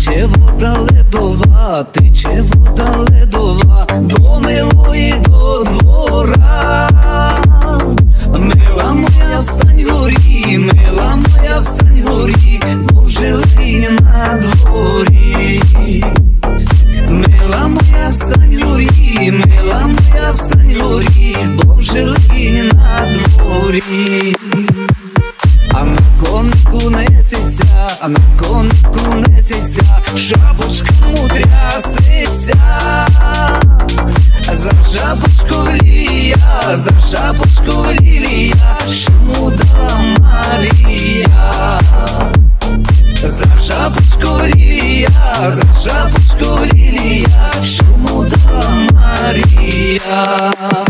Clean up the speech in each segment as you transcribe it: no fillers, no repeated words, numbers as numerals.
тече вода ледова, тече вода ледова до милої до двора. Мила моя, встань горі, мила моя, встань горі, бо вже линь на дворі. Мила моя, встань горі, мила моя, встань горі, бо вже линь на дворі. А на конику несеться, а на конику несеться, шапочка мудряситься. За шапочку лілія, за шапочку лілія, що му дала Марія. За шапочку лілія, за шапочку лілія, що му дала Марія.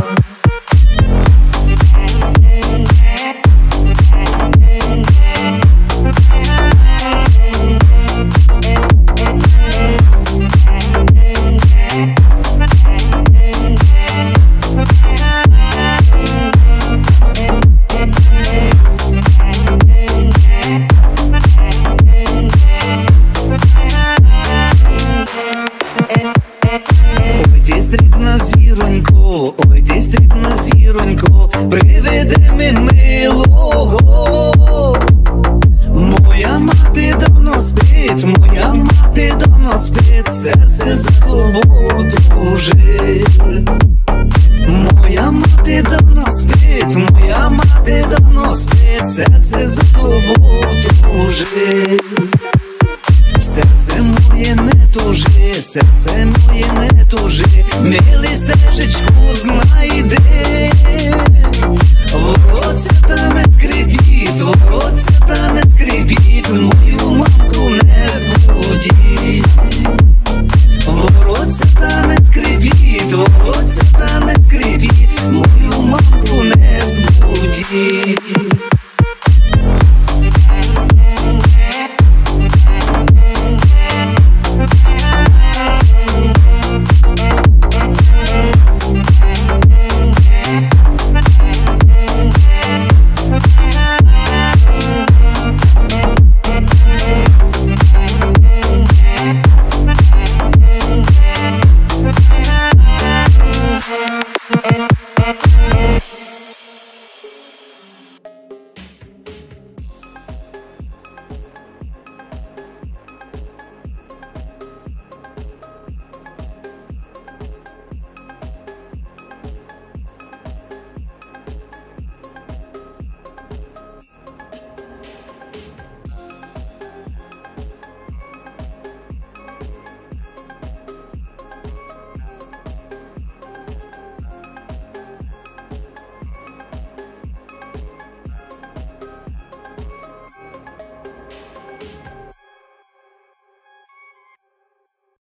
Ой, ти срібна зіронько, приведи ми милого. Моя мати давно спить, моя мати давно спить, серце за тобою тужить. Моя мати давно спить, моя мати давно спить, серце за тобою тужить. Серце моє не тужи, серце моє не тужи,